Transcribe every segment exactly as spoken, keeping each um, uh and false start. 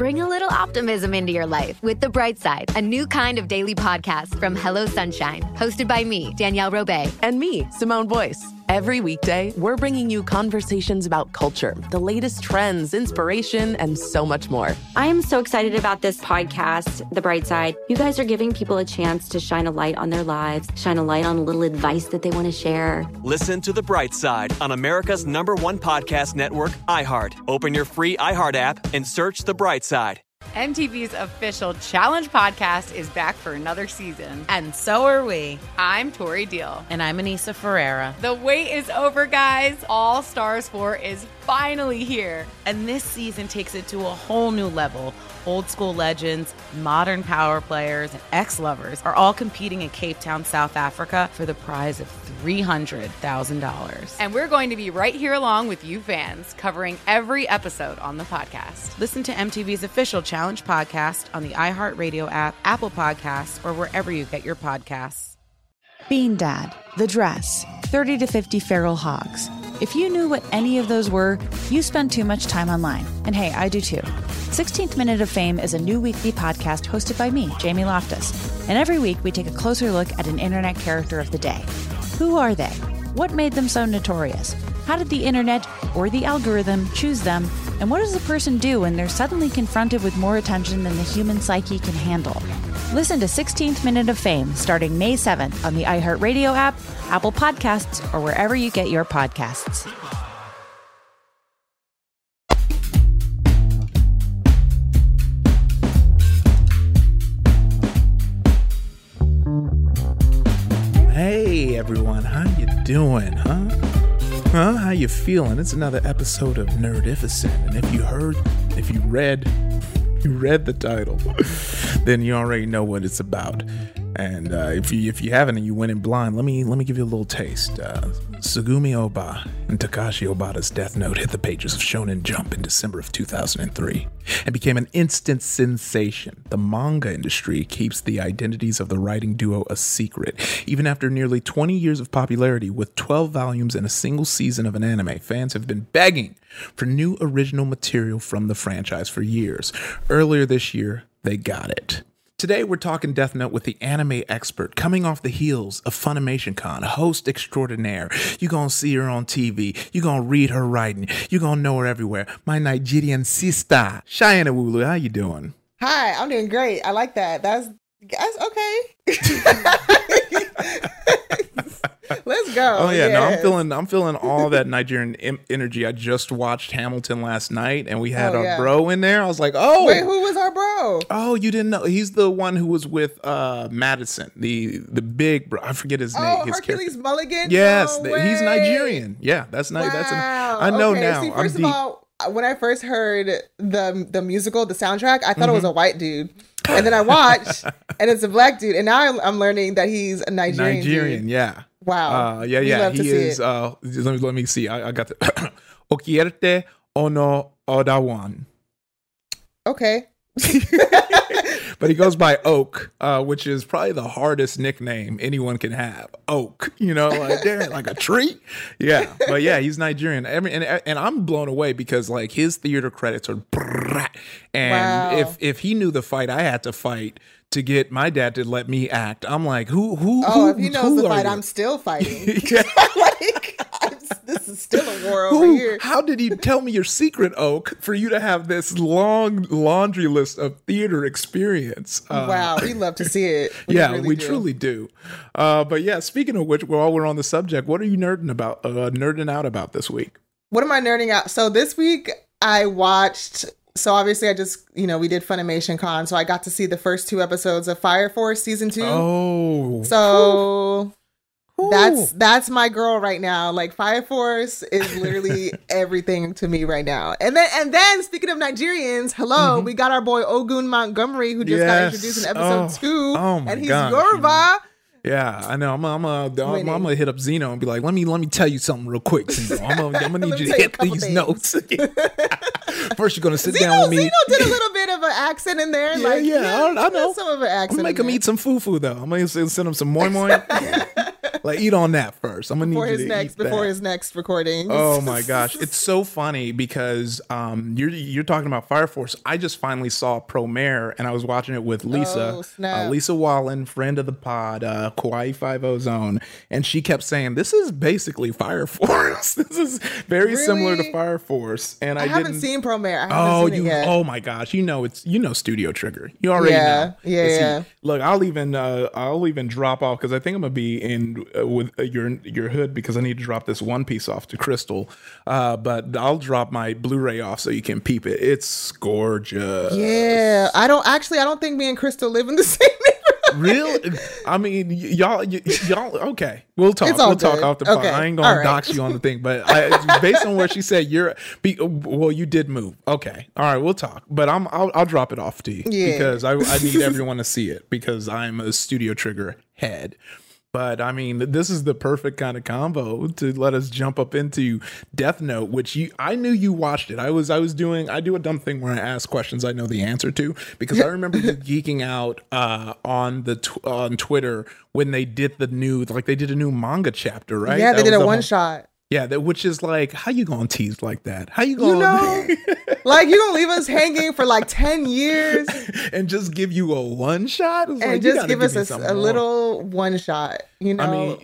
Bring a little optimism into your life with The Bright Side, a new kind of daily podcast from Hello Sunshine, hosted by me, Danielle Robay. And me, Simone Boyce. Every weekday, we're bringing you conversations about culture, the latest trends, inspiration, and so much more. I am so excited about this podcast, The Bright Side. You guys are giving people a chance to shine a light on their lives, shine a light on a little advice that they want to share. Listen to The Bright Side on America's number one podcast network, iHeart. Open your free iHeart app and search The Bright Side. M T V's official Challenge podcast is back for another season. And so are we. I'm Tori Deal. And I'm Anissa Ferreira. The wait is over, guys. All Stars four is finally here. And this season takes it to a whole new level. Old school legends, modern power players, and ex-lovers are all competing in Cape Town, South Africa for the prize of three hundred thousand dollars. And we're going to be right here along with you fans, covering every episode on the podcast. Listen to M T V's official Challenge podcast on the iHeartRadio app, Apple Podcasts, or wherever you get your podcasts. Bean Dad, The Dress, thirty to fifty Feral Hogs. If you knew what any of those were, you spend too much time online. And hey, I do too. sixteenth Minute of Fame is a new weekly podcast hosted by me, Jamie Loftus. And every week we take a closer look at an internet character of the day. Who are they? What made them so notorious? How did the internet or the algorithm choose them? And what does a person do when they're suddenly confronted with more attention than the human psyche can handle? Listen to sixteenth Minute of Fame starting May seventh on the iHeartRadio app, Apple Podcasts, or wherever you get your podcasts. Hey everyone, how you doing, huh? Huh? How you feeling? It's another episode of Nerdificent, and if you heard, if you read, you read the title, then you already know what it's about. And uh, if you if you haven't and you went in blind, let me let me give you a little taste. Uh, Tsugumi Ohba and Takashi Obata's Death Note hit the pages of Shonen Jump in December of two thousand three and became an instant sensation. The manga industry keeps the identities of the writing duo a secret. Even after nearly twenty years of popularity, with twelve volumes and a single season of an anime, fans have been begging for new original material from the franchise for years. Earlier this year, they got it. Today, we're talking Death Note with the anime expert, coming off the heels of Funimation Con, host extraordinaire. You're going to see her on T V. You're going to read her writing. You're going to know her everywhere. My Nigerian sister, Cheyenne Owulu, how you doing? Hi, I'm doing great. I like that. That's, that's okay. Let's go. Oh yeah, yes. no, I'm feeling, I'm feeling all that Nigerian em- energy. I just watched Hamilton last night, and we had oh, our yeah. bro in there. I was like, oh, wait, who was our bro? Oh, you didn't know? He's the one who was with uh, Madison, the the big bro. I forget his oh, name. His Hercules character. Mulligan. Yes, no th- he's Nigerian. Yeah, that's not. Wow. That's. An, I know okay. now. See, I'm first deep. of all, when I first heard the the musical, the soundtrack, I thought Mm-hmm. it was a white dude. And then I watched, and it's a black dude. And now I'm, I'm learning that he's a Nigerian. Nigerian, dude. yeah. Wow. Uh, yeah, We yeah. love He to see is. it. Uh, let me let me see. I, I got the Okierte Ono Odawan. Okay. But he goes by Oak, uh, which is probably the hardest nickname anyone can have. Oak, you know, like damn, like a tree. Yeah, but yeah, he's Nigerian. Every, and and I'm blown away because like his theater credits are, and Wow. if if he knew the fight I had to fight to get my dad to let me act, I'm like, who who Oh, who, if he knows who the are fight, you? I'm still fighting. Yeah. like, I'm, this is still a war over Who, here. how did he tell me your secret, Oak, for you to have this long laundry list of theater experience? Uh, Wow, we love to see it. We yeah, really we do. truly do. Uh, but yeah, speaking of which, while we're on the subject, what are you nerding about? Uh, nerding out about this week? What am I nerding out? So this week I watched. So obviously I just, you know, we did Funimation Con, so I got to see the first two episodes of Fire Force season two. Oh, so Ooh. that's that's my girl right now. Like Fire Force is literally everything to me right now. And then and then speaking of Nigerians, hello, Mm-hmm. we got our boy Ogun Montgomery who just got Yes. introduced in episode Oh. two, Oh my and he's gosh, Yoruba. Yeah, I know. I'm I'm I'm, I'm, Winning. I'm gonna hit up Zeno and be like, let me let me tell you something real quick, Zeno. I'm gonna, I'm gonna Let need me you to tell you a hit couple these things. notes. First, you're gonna sit Zeno, down with me. Zeno did a little bit of an accent in there. Yeah, like, yeah, I- I know. Some of an accent. I'm gonna make in him there. eat some fufu though. I'm gonna send him some moi moi. Like, eat on that first. I'm gonna before need you his to next eat before that. his next recording. Oh my gosh, it's so funny because um, you're you're talking about Fire Force. I just finally saw Promare, and I was watching it with Lisa, Oh, snap. uh, Lisa Wallen, friend of the pod, uh, Kauai Five-O Zone, and she kept saying, "This is basically Fire Force. This is very Really? similar to Fire Force." And I, I haven't didn't, seen Promare. I haven't Oh, seen you! it yet. Oh my gosh! You know it's you know Studio Trigger. You already Yeah, know. yeah, Is he- yeah. Look, I'll even uh, I'll even drop off because I think I'm gonna be in uh, with uh, your your hood because I need to drop this One Piece off to Crystal. Uh, but I'll drop my Blu-ray off so you can peep it. It's gorgeous. Yeah, I don't actually. I don't think me and Crystal live in the same neighborhood. Really? I mean, y- y'all, y- y'all. Okay, we'll talk. It's all We'll talk good. off the pod. Okay, I ain't all gonna right. dox you on the thing, but I, based on what she said, you're. Be, well, you did move. Okay, all right, we'll talk. But I'm. I'll, I'll drop it off to you Yeah. because I, I need everyone to see it because I'm a Studio Trigger head. But I mean, this is the perfect kind of combo to let us jump up into Death Note, which you I knew you watched it. I was I was doing I do a dumb thing where I ask questions I know the answer to because I remember you geeking out uh, on the tw- on Twitter when they did the new like they did a new manga chapter, right? Yeah, they That did was a the one whole- shot. Yeah, that which is like how you gonna tease like that? How you gonna You know, like you gonna leave us hanging for like ten years and just give you a one shot It's and like, you just gotta give us me a, something a more. little one shot. You know, I mean,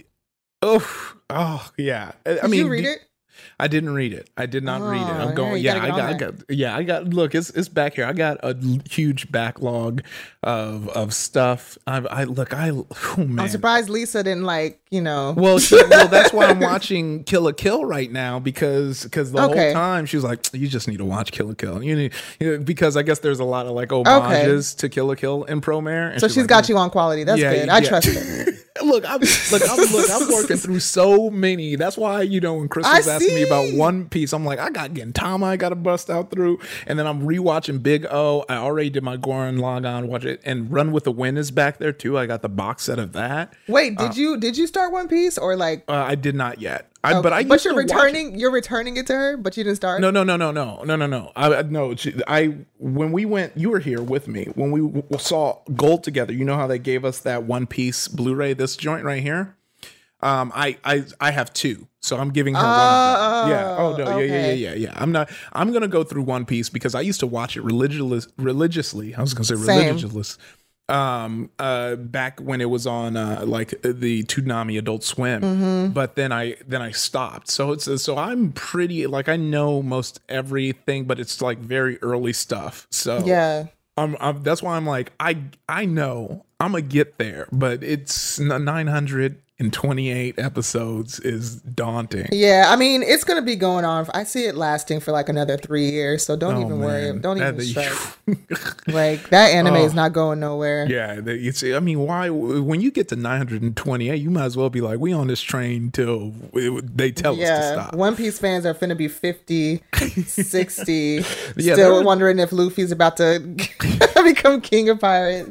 oh, oh yeah. I did I mean, you read the- it? I didn't read it. I did not read it. Oh, I'm going. yeah, Yeah, you gotta I get got, on I got. Yeah, I got. Look, it's it's back here. I got a l- huge backlog of of stuff. I, I look. I oh man. I'm surprised Lisa didn't like. You know, Well, she, well, that's why I'm watching Kill la Kill right now because because the Okay. whole time she was like, "You just need to watch Kill la Kill." You need you know, because I guess there's a lot of like homages to Kill la Kill in Promare. And so she's like, got you on quality. That's Yeah, good. I yeah. trust her. Look, I'm look, I'm look, I'm working through so many. That's why, you know, when Crystal's I asking me about see. One Piece, I'm like, I got Gintama, I got to bust out through, and then I'm rewatching Big O. I already did my Goran Lagann, watch it, and Run with the Wind is back there too. I got the box set of that. Wait, did you did you start One Piece or like? Uh, I did not yet. I, Okay. but I. but used you're to watch it. returning. You're returning it to her, but you didn't start. No, no, no, no, no, no, no, no. I I- no. she- I when we went, you were here with me when we w- saw Gold together. You know how they gave us that One Piece Blu-ray, this joint right here. Um, I I I have two, so I'm giving her one. Of them. Yeah. Oh no. Yeah, yeah, okay. yeah, yeah, yeah. I'm not. I'm gonna go through One Piece because I used to watch it religious, religiously. I was gonna say Same. religiously. Um, uh, back when it was on uh, like the Toonami Adult Swim, Mm-hmm. but then I then I stopped. So it's so I'm pretty like I know most everything, but it's like very early stuff. So Yeah. I'm, I'm that's why I'm like I I know I'm gonna get there, but it's nine hundred twenty-eight episodes is daunting. Yeah, I mean, it's gonna be going on. I see it lasting for like another three years. So don't Oh, even worry. man. Don't even That- stress. Like that anime Oh. is not going nowhere. Yeah, they- it's. I mean, why? When you get to nine hundred twenty-eight, you might as well be like, we on this train till it- they tell us to Yeah, stop. One Piece fans are finna be fifty, sixty, Yeah, still they're- wondering if Luffy's about to become king of pirates.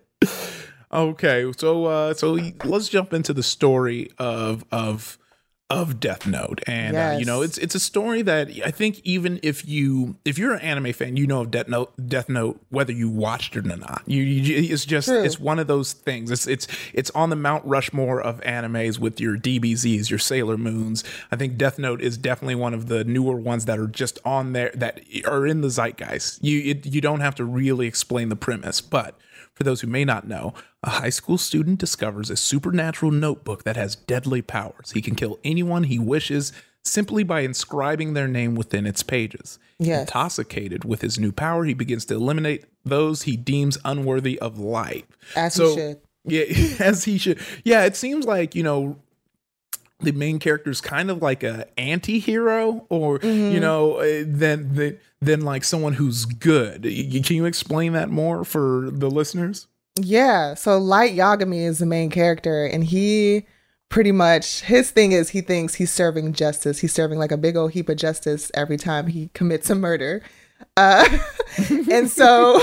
Okay, so uh, so let's jump into the story of of of Death Note, and uh, you know, Yes. it's it's a story that I think even if you if you're an anime fan, you know of Death Note, Death Note, whether you watched it or not. You, you it's just True. it's one of those things. It's it's it's on the Mount Rushmore of animes with your D B Zs, your Sailor Moons. I think Death Note is definitely one of the newer ones that are just on there that are in the zeitgeist. You it, you don't have to really explain the premise, but for those who may not know, a high school student discovers a supernatural notebook that has deadly powers. He can kill anyone he wishes simply by inscribing their name within its pages. Yes. Intoxicated with his new power, he begins to eliminate those he deems unworthy of life. As So- he should. Yeah, as he should. Yeah, it seems like, you know, the main character is kind of like a anti-hero or, Mm-hmm. you know, uh, than, than, than like someone who's good. Y- Can you explain that more for the listeners? Yeah. So Light Yagami is the main character, and he pretty much his thing is he thinks he's serving justice. He's serving like a big old heap of justice every time he commits a murder. Uh, and so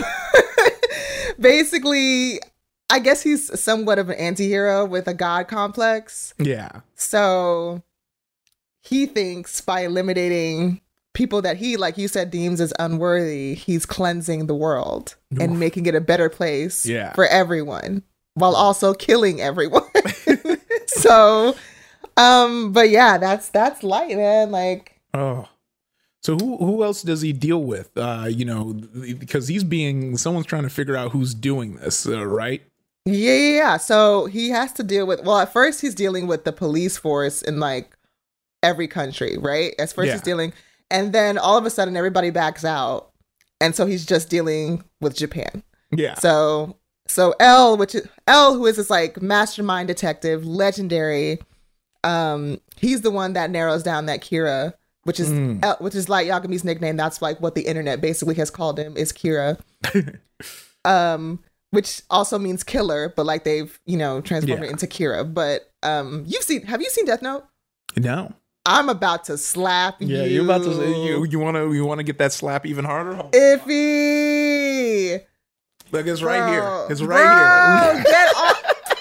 basically, I guess he's somewhat of an anti-hero with a god complex. Yeah. So he thinks by eliminating people that he, like you said, deems as unworthy, he's cleansing the world and making it a better place Yeah. for everyone while also killing everyone. so, um, but yeah, that's that's Light, man. Like, oh, so who who else does he deal with? Uh, you know, because he's being someone's trying to figure out who's doing this, uh, right? Yeah, yeah, yeah. So he has to deal with. Well, at first he's dealing with the police force in like every country, right? At first Yeah. he's dealing, and then all of a sudden everybody backs out, and so he's just dealing with Japan. Yeah. So, so L, which is L, who is this like mastermind detective, legendary. Um, he's the one that narrows down that Kira, which is Mm. L, which is Light Yagami's nickname. That's like what the internet basically has called him, is Kira. um, which also means killer, but like they've you know transformed Yeah. it into Kira. But um, you've seen? Have you seen Death Note? No. I'm about to slap Yeah, you. you're about to say you you want to you want to get that slap even harder. Iffy. Look, it's right here. Bro. It's right Bro, here. Get on.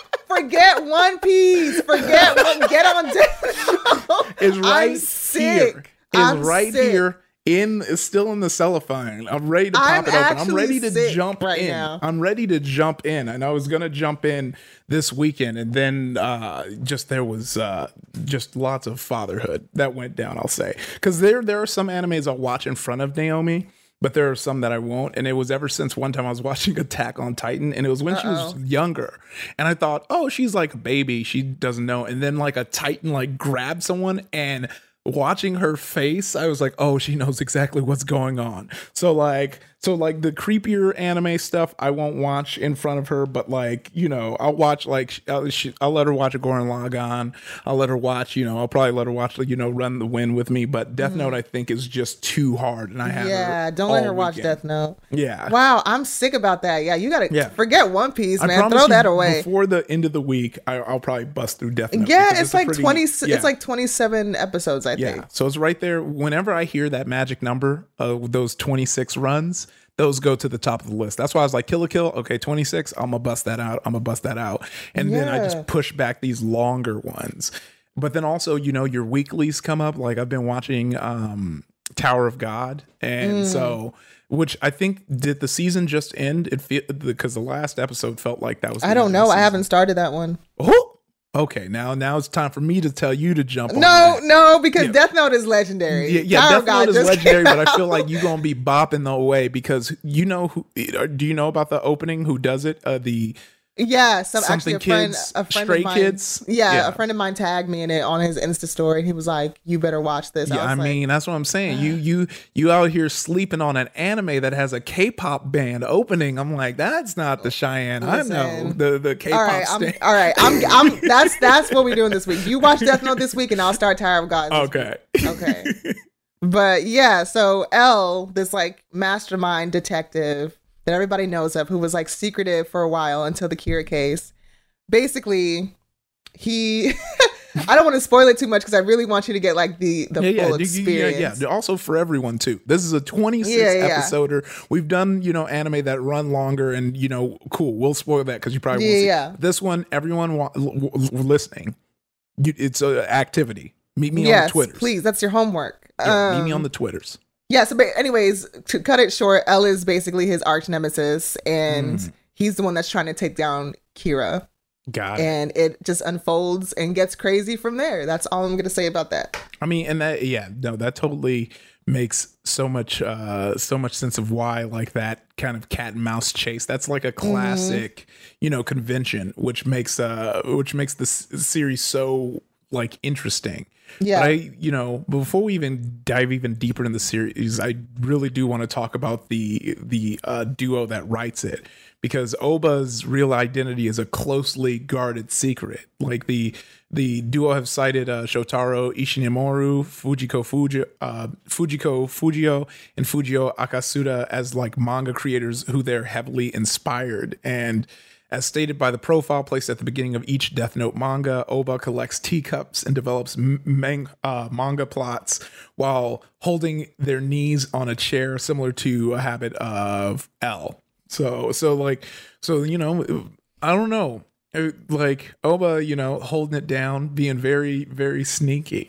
Forget One Piece. Forget one. Get on Death Note. It's right I'm sick. here. It's I'm right sick. here. In it's still in the cellophane. I'm ready to pop I'm it open. I'm actually ready to sick jump right in. now. I'm ready to jump in. And I was gonna jump in this weekend, and then uh, just there was uh, just lots of fatherhood that went down. I'll say because there there are some animes I'll watch in front of Naomi. But there are some that I won't. And it was ever since one time I was watching Attack on Titan, and it was when Uh-oh. she was younger. And I thought, oh, she's like a baby. She doesn't know. And then like a Titan like grabbed someone, and watching her face, I was like, oh, she knows exactly what's going on. So like, so like the creepier anime stuff, I won't watch in front of her, but like, you know, I'll watch like, I'll, she, I'll let her watch a Gurren Lagann. I'll let her watch, you know, I'll probably let her watch, you know, Run the Wind with me. But Death mm. Note, I think, is just too hard. And I have yeah, her don't let her weekend. watch Death Note. Yeah. Wow, I'm sick about that. Yeah, you gotta yeah. forget One Piece, I man. Throw that away. Before the end of the week, I, I'll probably bust through Death Note. Yeah, it's, it's like pretty, twenty. Yeah. It's like twenty-seven episodes, I yeah. think. So it's right there. Whenever I hear that magic number of those twenty-six runs, those go to the top of the list. That's why I was like, Kill la Kill, okay, twenty-six, I'm gonna bust that out. I'm gonna bust that out. And yeah. then I just push back these longer ones. But then also, you know, your weeklies come up. Like I've been watching um, Tower of God. And mm. so, which I think, did the season just end? It feel because the last episode felt like that was the I don't know. I haven't started that one. Oh! Okay, now now it's time for me to tell you to jump on No, that. no, because yeah. Death Note is legendary. Yeah, yeah Tower Death Note is legendary, kidding. but I feel like you're going to be bopping the way because you know who, do you know about the opening? Who does it? Uh, the Yeah, some Something actually a friend, kids, a friend Stray of mine, Kids. Yeah, Yeah. a friend of mine tagged me in it on his Insta story, and he was like, "You better watch this." Yeah, I, I was like, mean that's what I'm saying. You you you out here sleeping on an anime that has a K-pop band opening. I'm like, that's not the Cheyenne. Listen. I know the the K-pop. All right, I'm, stand. all right. I'm, I'm. That's that's what we're doing this week. You watch Death Note this week, and I'll start Tower of God. this Okay. week. Okay. But yeah, so L, this like mastermind detective that everybody knows of, who was like secretive for a while until the Kira case. Basically, he I don't want to spoil it too much because I really want you to get like the the yeah, full yeah, experience. Yeah, yeah. Also for everyone too. This is a twenty-six Yeah, yeah. episoder. We've done, you know, anime that run longer, and you know, cool. We'll spoil that because you probably Yeah, won't see. yeah. This one, everyone wa- l- l- listening, you, it's an activity. Meet me on Yes, the Twitters. please. That's your homework. Yeah, um, meet me on the Twitters. Yeah, so but anyways, to cut it short, L is basically his arch nemesis, and Mm. he's the one that's trying to take down Kira. Got it. And it just unfolds and gets crazy from there. That's all I'm gonna say about that. I mean, and that, yeah, no, that totally makes so much, uh, so much sense of why, like that kind of cat and mouse chase. That's like a classic, mm-hmm. you know, convention, which makes, uh, which makes this series so like interesting. Yeah. But I, you know, before we even dive even deeper in the series, I really do want to talk about the the uh, duo that writes it, because Oba's real identity is a closely guarded secret. Like the the duo have cited uh, Shotaro Ishinomori, Fujiko Fuji, uh, Fujiko Fujio, and Fujio Akasuda as like manga creators who they're heavily inspired. And as stated by the profile placed at the beginning of each Death Note manga, Oba collects teacups and develops man- uh, manga plots while holding their knees on a chair, similar to a habit of L. So, so like, so, you know, I don't know. Like Oba, you know, holding it down, being very, very sneaky.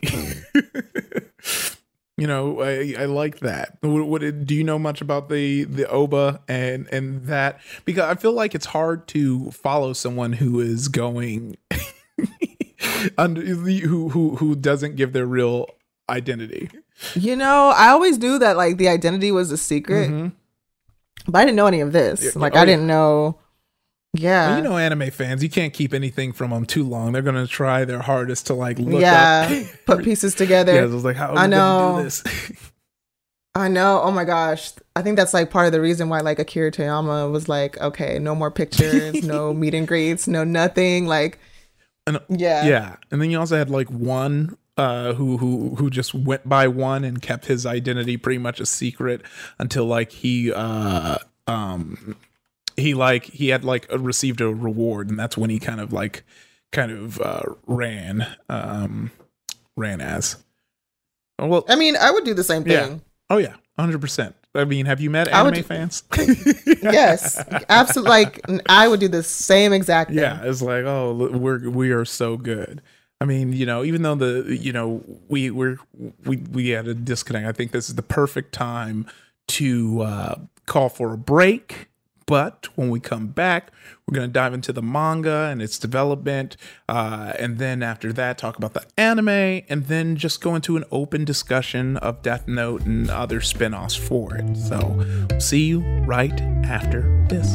You know, I, I like that. What, what do you know much about the the Oba and and that? Because I feel like it's hard to follow someone who is going under, who who who doesn't give their real identity. You know, I always knew that like the identity was a secret, mm-hmm. but I didn't know any of this. Yeah, like oh, I didn't yeah. know. Yeah, well, you know, anime fans, you can't keep anything from them too long. They're gonna try their hardest to like look yeah, up, put pieces together. Yeah, it was like, how are I we know. Gonna do this? I know. Oh my gosh. I think that's like part of the reason why like Akira Toriyama was like, okay, no more pictures, no meet and greets, no nothing. Like, and, yeah. Yeah. And then you also had like one uh, who, who, who just went by one and kept his identity pretty much a secret until like he, uh, um, he like, he had like received a reward. And that's when he kind of like, kind of uh, ran, um, ran as. Well, I mean, I would do the same thing. Yeah. Oh yeah, one hundred percent. I mean, have you met anime would, fans? Yes, absolutely. Like I would do the same exact thing. Yeah, it's like, oh, we're we are so good. I mean, you know, even though the you know we we're we we had a disconnect, I think this is the perfect time to uh, call for a break. But when we come back, we're going to dive into the manga and its development. Uh, and then after that, talk about the anime. And then just go into an open discussion of Death Note and other spinoffs for it. So see you right after this.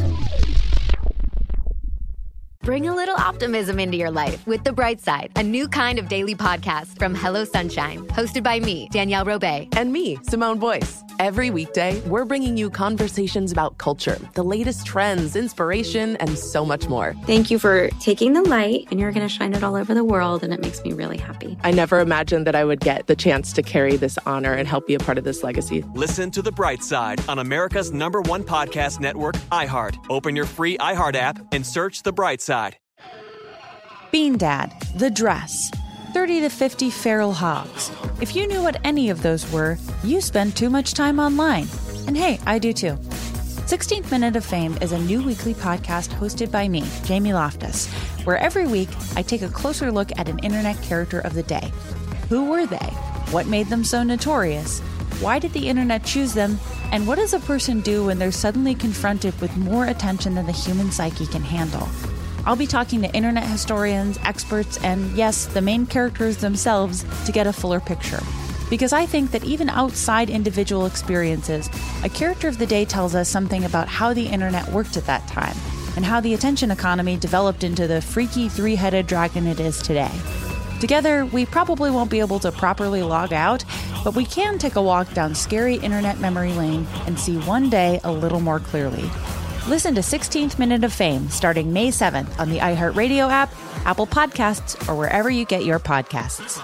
Bring a little optimism into your life with The Bright Side, a new kind of daily podcast from Hello Sunshine, hosted by me, Danielle Robay. And me, Simone Boyce. Every weekday, we're bringing you conversations about culture, the latest trends, inspiration, and so much more. Thank you for taking the light, and you're going to shine it all over the world, and it makes me really happy. I never imagined that I would get the chance to carry this honor and help be a part of this legacy. Listen to The Bright Side on America's number one podcast network, iHeart. Open your free iHeart app and search The Bright Side. Bean Dad, The Dress, thirty to fifty feral hogs. If you knew what any of those were, you spend too much time online. And hey, I do too. sixteenth Minute of Fame is a new weekly podcast hosted by me, Jamie Loftus, where every week I take a closer look at an internet character of the day. Who were they? What made them so notorious? Why did the internet choose them? And what does a person do when they're suddenly confronted with more attention than the human psyche can handle? I'll be talking to internet historians, experts, and yes, the main characters themselves to get a fuller picture. Because I think that even outside individual experiences, a character of the day tells us something about how the internet worked at that time, and how the attention economy developed into the freaky three-headed dragon it is today. Together, we probably won't be able to properly log out, but we can take a walk down scary internet memory lane and see one day a little more clearly. Listen to sixteenth Minute of Fame starting May seventh on the iHeartRadio app, Apple Podcasts, or wherever you get your podcasts.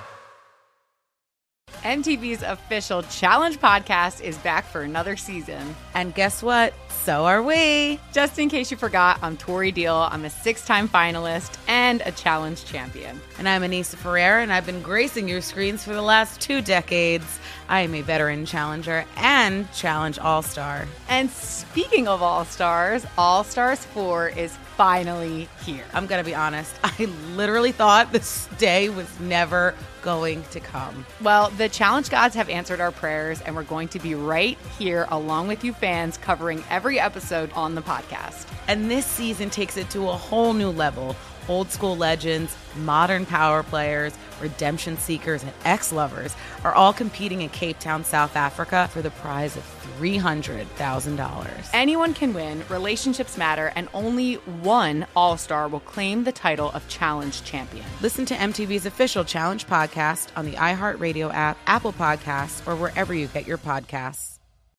M T V's official Challenge podcast is back for another season. And guess what? So are we. Just in case you forgot, I'm Tori Deal. I'm a six-time finalist and a Challenge champion. And I'm Anissa Ferreira, and I've been gracing your screens for the last two decades. I am a veteran challenger and Challenge All-Star. And speaking of All-Stars, All-Stars four is finally here. I'm going to be honest. I literally thought this day was never going to come. Well, the Challenge gods have answered our prayers, and we're going to be right here along with you fans covering every episode on the podcast. And this season takes it to a whole new level. Old school legends, modern power players, redemption seekers, and ex-lovers are all competing in Cape Town, South Africa for the prize of three hundred thousand dollars. Anyone can win, relationships matter, and only one All-Star will claim the title of Challenge champion. Listen to M T V's official Challenge podcast on the iHeartRadio app, Apple Podcasts, or wherever you get your podcasts.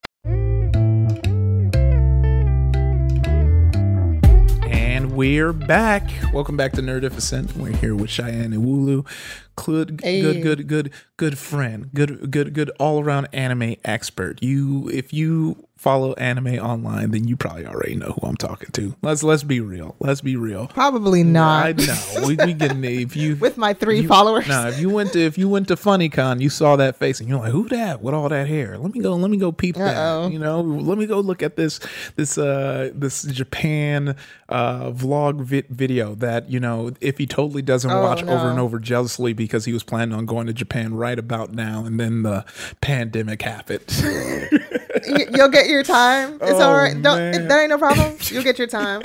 And we're back. Welcome back to Nerdificent. We're here with Cheyenne and Wulu. Good, hey. good, good, good, good friend. Good, good, good all-around anime expert. You, if you follow anime online, then you probably already know who I'm talking to. Let's let's be real. Let's be real. Probably not. I know. We we getting if you with my three you, followers. No, if you went to if you went to FunnyCon, you saw that face and you're like, who that? With all that hair? Let me go. Let me go peep Uh-oh. that. You know. Let me go look at this this uh this Japan uh vlog vi- video that you know if he totally doesn't oh, watch no. over and over jealously because he was planning on going to Japan right about now and then the pandemic happened. you, you'll get your time. It's Oh, all right. Don't, man. that ain't no problem. You'll get your time.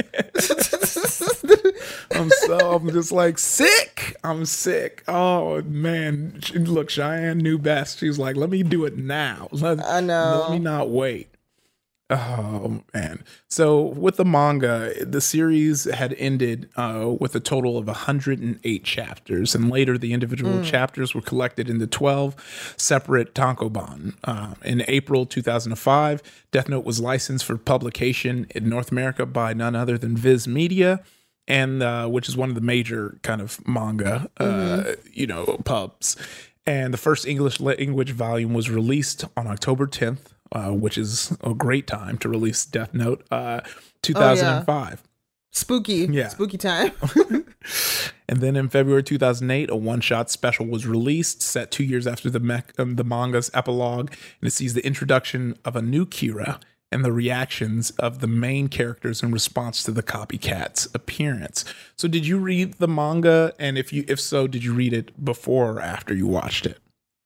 I'm so I'm just like sick. I'm sick. Oh man. She- Look, Cheyenne knew best. She was like, let me do it now. Let, I know. Let me not wait. Oh man. So with the manga, the series had ended uh, with a total of one hundred eight chapters, and later the individual Mm. chapters were collected into twelve separate tankobon. Uh, in April two thousand five, Death Note was licensed for publication in North America by none other than Viz Media, and uh, which is one of the major kind of manga, uh, Mm-hmm. you know, pubs. And the first English language volume was released on October tenth, uh, which is a great time to release Death Note, uh, two thousand five. Spooky. Yeah. Spooky time. And then in February two thousand eight, a one-shot special was released, set two years after the mech, um, the manga's epilogue, and it sees the introduction of a new Kira and the reactions of the main characters in response to the copycat's appearance. So did you read the manga? And if you if so, did you read it before or after you watched it?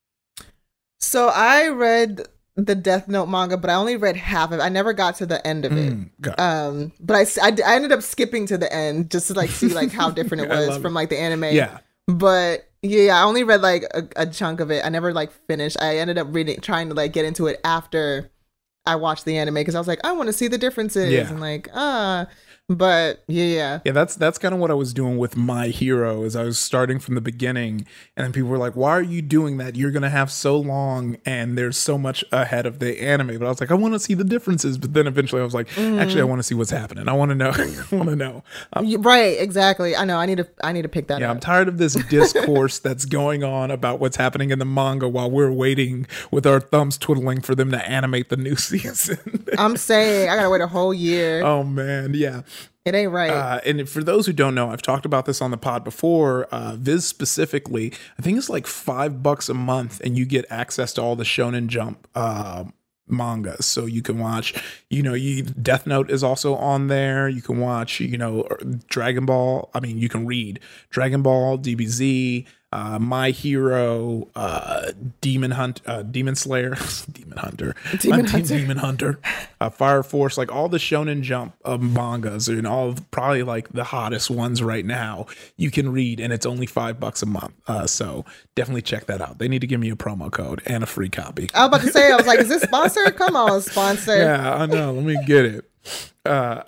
So I read the Death Note manga, but I only read half of it. I never got to the end of it. Mm, got it. Um, but I, s- I, I ended up skipping to the end just to like see like how different it I was love from it. like the anime. Yeah. But yeah, I only read like a, a chunk of it. I never like finished. I ended up reading, trying to like get into it after I watched the anime because I was like, I want to see the differences Yeah. and like, ah, but yeah. Yeah, that's that's kind of what I was doing with My Hero, is I was starting from the beginning, and then people were like, "Why are you doing that? You're gonna have so long, and there's so much ahead of the anime." But I was like, I want to see the differences. But then eventually, I was like, actually, I want to see what's happening. I want to know. I want to know. I'm, Y- Right, exactly. I know. I need to. I need to pick that yeah, I'm up. tired of this discourse that's going on about what's happening in the manga while we're waiting with our thumbs twiddling for them to animate the new season. I'm saying I gotta wait a whole year. Oh man, yeah. It ain't right. Uh, and for those who don't know, I've talked about this on the pod before. Uh, Viz specifically, I think it's like five bucks a month, and you get access to all the Shonen Jump uh, mangas. So you can watch, you know, you, Death Note is also on there. You can watch, you know, Dragon Ball. I mean, you can read Dragon Ball, D B Z, uh, My Hero, uh, Demon Hunt, uh, Demon Slayer, Demon Hunter, Demon Not Hunter. Demon Hunter, uh, Fire Force, like all the Shonen Jump uh, mangas and all of probably like the hottest ones right now you can read, and it's only five bucks a month. Uh, so definitely check that out. They need to give me a promo code and a free copy. I was about to say. I was like, is this sponsored? Come on, sponsor. Yeah, I know. Let me get it. Uh,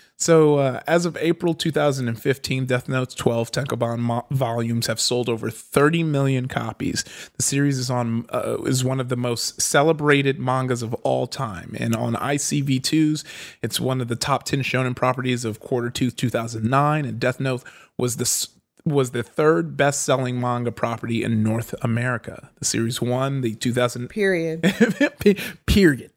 so uh, as of April two thousand fifteen, Death Note's twelve Tankobon mo- volumes have sold over thirty million copies. The series is on uh, is one of the most celebrated mangas of all time, and on I C V twos, it's one of the top ten shonen properties of quarter two two thousand nine, and Death Note was the s- was the third best-selling manga property in North America. The series won the two thousand Period. period.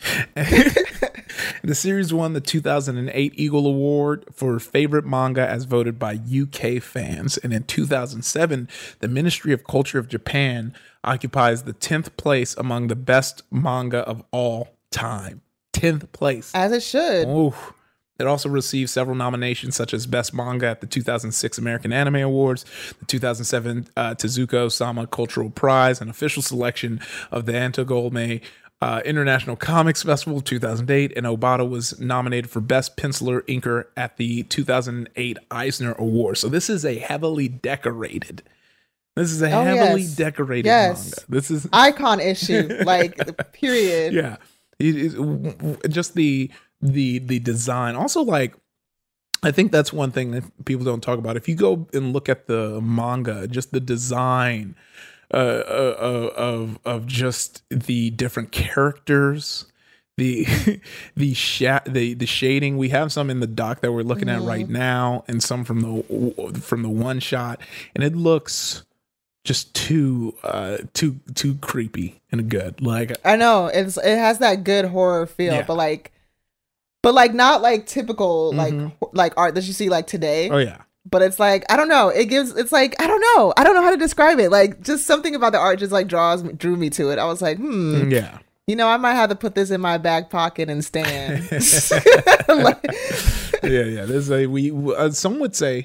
The series won the two thousand eight Eagle Award for favorite manga as voted by U K fans. And in two thousand seven, the Ministry of Culture of Japan occupies the tenth place among the best manga of all time. tenth place. As it should. Oof. It also received several nominations, such as Best Manga at the two thousand six American Anime Awards, the two thousand seven uh, Tezuko Sama Cultural Prize, an official selection of the Antogolme uh, International Comics Festival two thousand eight, and Obata was nominated for Best Penciler Inker at the two thousand eight Eisner Award. So this is a heavily decorated. This is a Oh, heavily yes. decorated Yes. manga. This is Icon issue. Like, period. yeah, it is w- w- just the the the design. Also, like, I think that's one thing that people don't talk about. If you go and look at the manga, just the design uh, uh, of of just the different characters, the the sha- the the shading. We have some in the doc that we're looking Mm-hmm. at right now, and some from the from the one shot, and it looks just too uh too too creepy and good. Like, I know it's it has that good horror feel, Yeah. but like, but like not like typical like Mhm. ho- like art that you see like today. oh yeah. But it's like I don't know. It gives. It's like I don't know. I don't know how to describe it. Like just something about the art just like draws me, drew me to it. I was like, hmm. Yeah. You know, I might have to put this in my back pocket and stand. Like, yeah, yeah. There's a we. Uh, some would say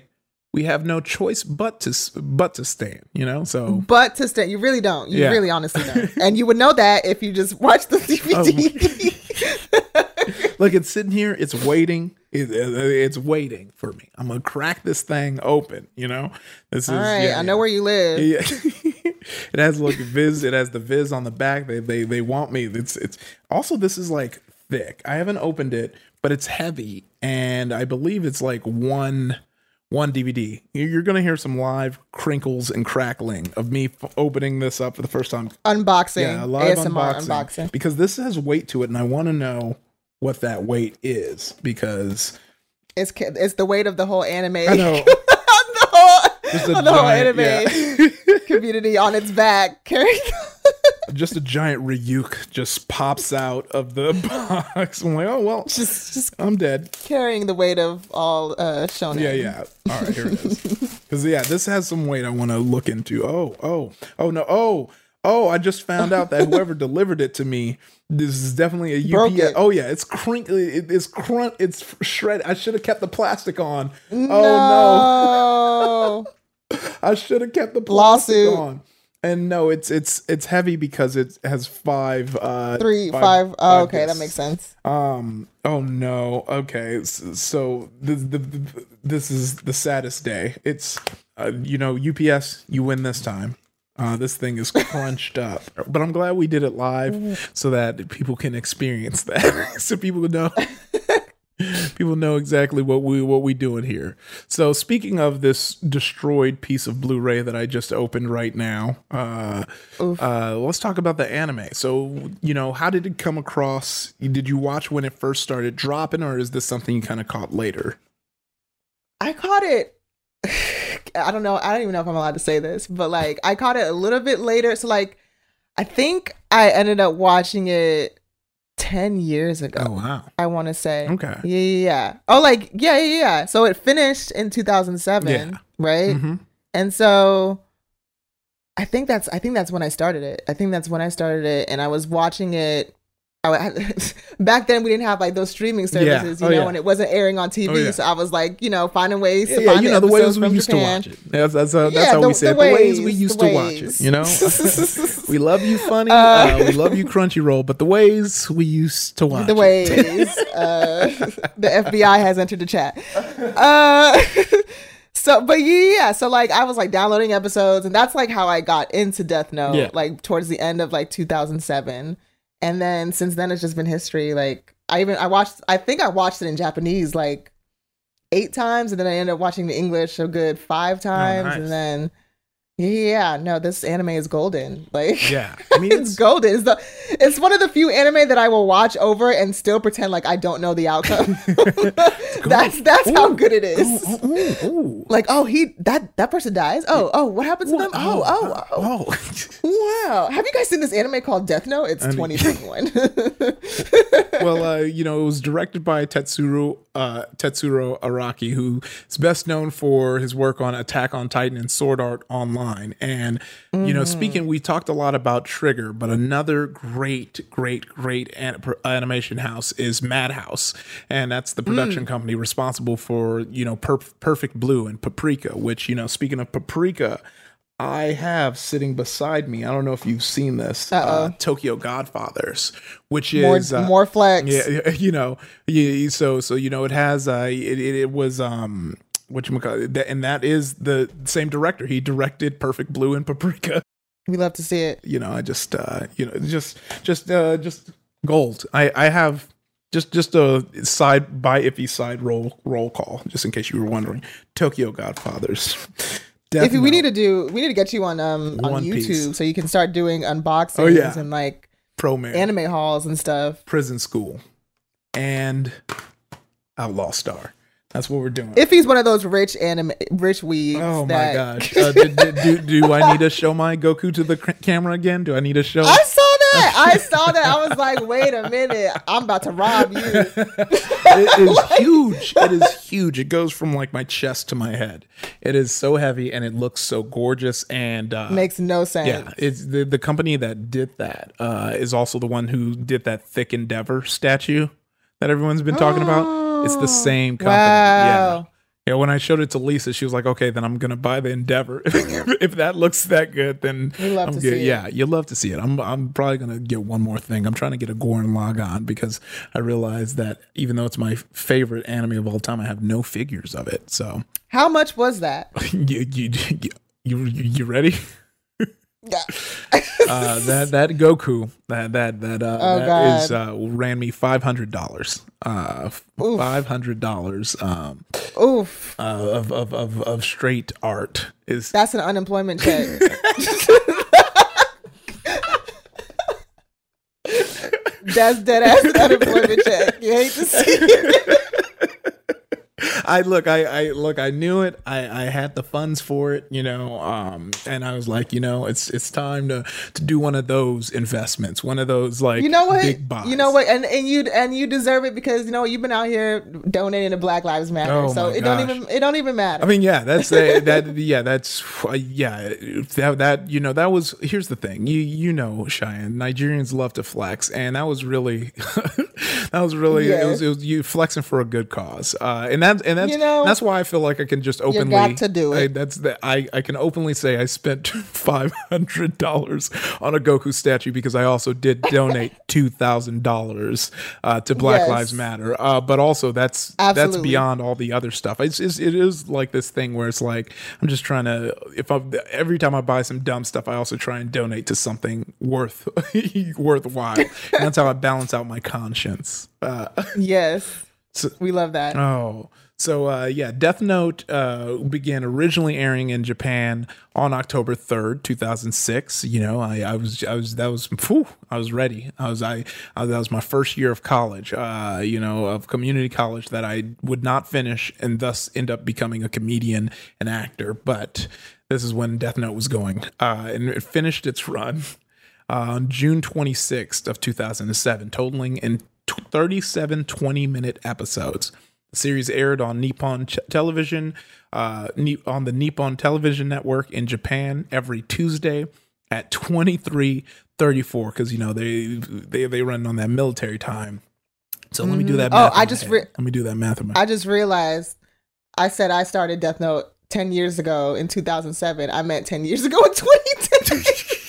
we have no choice but to but to stand, you know. So, but to stand, you really don't. You yeah. really honestly don't, and you would know that if you just watch the D V D. Oh. Look, it's sitting here. It's waiting. It, it's waiting for me. I'm gonna crack this thing open. You know. This All is, right, yeah, I know yeah. where you live. Yeah. It has look Viz. It has the Viz on the back. They they they want me. It's it's also this is like thick. I haven't opened it, but it's heavy, and I believe it's like one. One D V D. You're going to hear some live crinkles and crackling of me f- opening this up for the first time. Unboxing. Yeah, live A S M R unboxing. unboxing. Because this has weight to it, and I want to know what that weight is. Because it's it's the weight of the whole anime. I know. the whole, Just a the whole giant, anime yeah. community on its back carrying. Just a giant Ryuk just pops out of the box. I'm like, oh well, just, just I'm dead. Carrying the weight of all uh, shonen. Yeah, yeah. All right, here it is. Because yeah, this has some weight I want to look into. Oh, oh, oh no, oh, oh! I just found out that whoever delivered it to me, this is definitely a U P S. Oh yeah, it's crinkly. It, it's crunch. It's shredded. I should have kept the plastic on. No. Oh no! I should have kept the plastic Lawsuit. on. And no, it's it's it's heavy because it has five, uh, three, five, five. Oh, five okay, discs. that makes sense. Um. Oh no. Okay. So, so the, the, the this is the saddest day. It's uh, you know U P S. You win this time. Uh, this thing is crunched up. But I'm glad we did it live so that people can experience that. So people know. People know exactly what we what we doing here. So speaking of this destroyed piece of Blu-ray that I just opened right now, uh, uh, let's talk about the anime. So you know, how did it come across? Did you watch when it first started dropping, or is this something you kind of caught later? I caught it. I don't know. I don't even know if I'm allowed to say this, but like I caught it a little bit later. So like, I think I ended up watching it ten years ago. Oh wow. I want to say. Okay. Yeah, yeah, yeah. Oh, like yeah, yeah, yeah. So it finished in two thousand seven, Yeah. right? Mm-hmm. And so I think that's I think that's when I started it. I think that's when I started it, and I was watching it. I, back then we didn't have like those streaming services, Yeah. you Oh, know, yeah. and it wasn't airing on T V. Oh, yeah. So I was like, you know, finding ways to Yeah, find you the know the ways episodes we from used Japan. to watch it. That's that's, uh, that's Yeah, how the- we say the it. The ways we ways, used the to watch ways. it. You know, we love you, funny. Uh, Uh, we love you, Crunchyroll. But the ways we used to watch The it. ways uh, the F B I has entered the chat. Uh, so, but yeah, so like I was like downloading episodes, and that's like how I got into Death Note, Yeah. like towards the end of like two thousand seven, and then since then it's just been history. Like I even I watched, I think I watched it in Japanese like eight times, and then I ended up watching the English a good five times, nice. and then. Yeah, no, this anime is golden. Like, Yeah, I mean it's, it's golden. It's, the, it's one of the few anime that I will watch over and still pretend like I don't know the outcome. that's that's how good it is. Ooh, ooh, ooh. Like, oh, he that that person dies. Oh, oh, what happens to them? Oh, oh, oh, oh. wow. Have you guys seen this anime called Death Note? It's I mean- twenty twenty-one. Well, uh, you know, it was directed by Tetsuro uh, Tetsuro Araki, who is best known for his work on Attack on Titan and Sword Art Online. And you know, speaking, we talked a lot about Trigger, but another great, great, great an- animation house is Madhouse, and that's the production company responsible for you know per- Perfect Blue and Paprika. Which you know, speaking of Paprika. I have sitting beside me. I don't know if you've seen this. Uh, Tokyo Godfathers, which more, is uh, more flex. yeah, you know, yeah, so so you know, it has uh, it it, it was um, whatchamacallit, that, and that is the same director. He directed Perfect Blue and Paprika. We love to see it. You know, I just uh, you know, just just uh, just gold. I I have. Just just a side by iffy side roll roll call, just in case you were wondering. Tokyo Godfathers. Death If you, we Note. need to do, we need to get you on um on One YouTube Piece. so you can start doing unboxings Oh, yeah. and like Pro Man. anime hauls and stuff. Prison School, and Outlaw Star. That's what we're doing. If he's one of those rich anime, rich weebs. Oh my that... gosh! Uh, do, do, do, do I need to show my Goku to the c- camera again? Do I need to show? I saw that. I saw that. I was like, wait a minute, I'm about to rob you. It is huge. It is huge. It goes from like my chest to my head. It is so heavy, and it looks so gorgeous. And uh, Makes no sense. yeah, it's the the company that did that uh, is also the one who did that Thick Endeavor statue that everyone's been talking about. It's the same company. Wow. Yeah. Yeah, when I showed it to Lisa, she was like, "Okay, then I'm gonna buy the Endeavor. If that looks that good, then we love I'm to good." see it. Yeah, you love to see it. I'm I'm probably gonna get one more thing. I'm trying to get a Gurren Lagann because I realized that even though it's my favorite anime of all time, I have no figures of it. So how much was that? you, you you you you ready? Yeah. uh, that that Goku that that that uh, oh, that God. is uh, ran me five hundred dollars. Uh, five hundred dollars. Um, Oof. Uh, of, of of of straight art is that's an unemployment check. That's dead ass an unemployment check. You hate to see it. I look, I, I look, I knew it. I, I had the funds for it, you know, um, and I was like, you know, it's it's time to to do one of those investments, one of those like you know what, big buys. You know what, and and you and you deserve it because you know you've been out here donating to Black Lives Matter, oh so it gosh. don't even it don't even matter. I mean, yeah, that's uh, that. Yeah, that's uh, yeah. That, that you know that was. Here's the thing, you you know, Cheyenne, Nigerians love to flex, and that was really that was really yeah. it, was, it was you flexing for a good cause, uh, and that and that's you know, that's why I feel like I can just openly you got to do it. I, that's the I I can openly say I spent five hundred dollars on a Goku statue because I also did donate two thousand dollars uh, to Black yes. Lives Matter, uh, but also that's Absolutely. that's beyond all the other stuff. It's, it's it is like this thing where it's like I'm just trying to if I every time I buy some dumb stuff, I also try and donate to something worth worthwhile, and that's how I balance out my conscience. Uh, yes, so, we love that. Oh. So, uh, yeah, Death Note uh, began originally airing in Japan on October third, two thousand six. You know, I, I was, I was, that was, whew, I was ready. I was, I, I, that was my first year of college, uh, you know, of community college that I would not finish and thus end up becoming a comedian and actor. But this is when Death Note was going. Uh, and it finished its run uh, on June twenty-sixth of two thousand seven, totaling in thirty-seven twenty-minute episodes. The series aired on Nippon ch- Television, uh, on the Nippon Television Network in Japan every Tuesday at twenty-three thirty-four because you know they they they run on that military time. So mm-hmm. let me do that. Math oh, I just re- let me do that math. In my I just realized I said I started Death Note ten years ago in two thousand seven. I meant ten years ago in twenty ten.